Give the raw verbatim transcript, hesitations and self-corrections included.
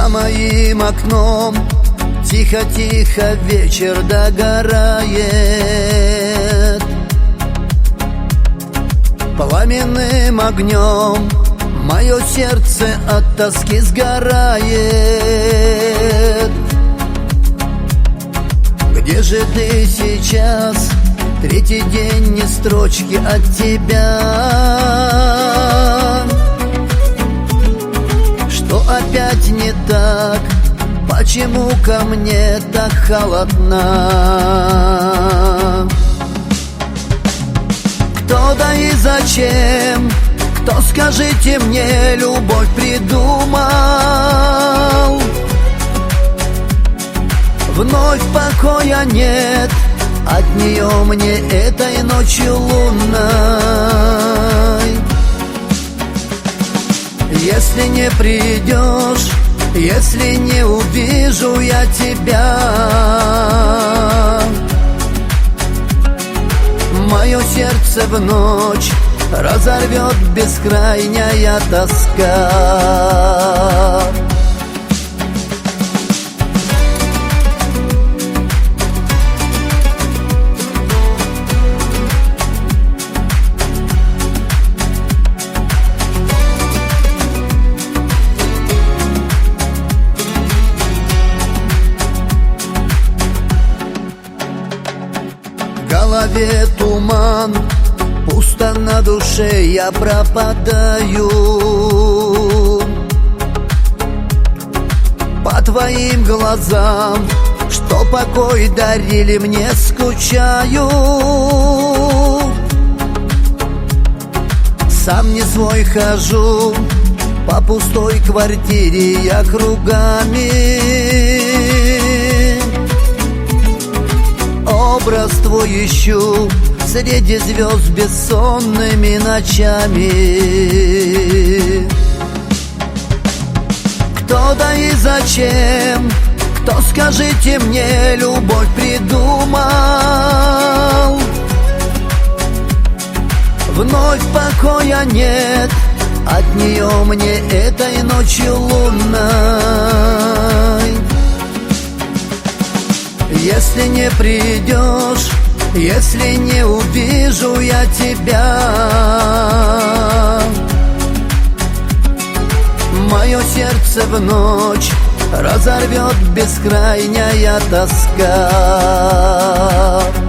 За моим окном тихо-тихо вечер догорает, пламенным огнем мое сердце от тоски сгорает. Где же ты сейчас? Третий день ни строчки от тебя. Что опять не так? Почему ко мне так холодна? Кто да и зачем? Кто, скажите мне, любовь придумал? Вновь покоя нет от нее мне этой ночью лунной. Если не придешь, если не увижу я тебя, мое сердце в ночь разорвет бескрайняя тоска. В голове туман, пусто на душе, я пропадаю. По твоим глазам, что покой дарили мне, скучаю. Сам не свой хожу, по пустой квартире я кругами. Образ твой ищу среди звезд бессонными ночами. Кто да и зачем? Кто, скажите мне, любовь придумал? Вновь покоя нет от нее мне этой ночью лунной. Если не придешь, если не увижу я тебя, мое сердце в ночь разорвет бескрайняя тоска.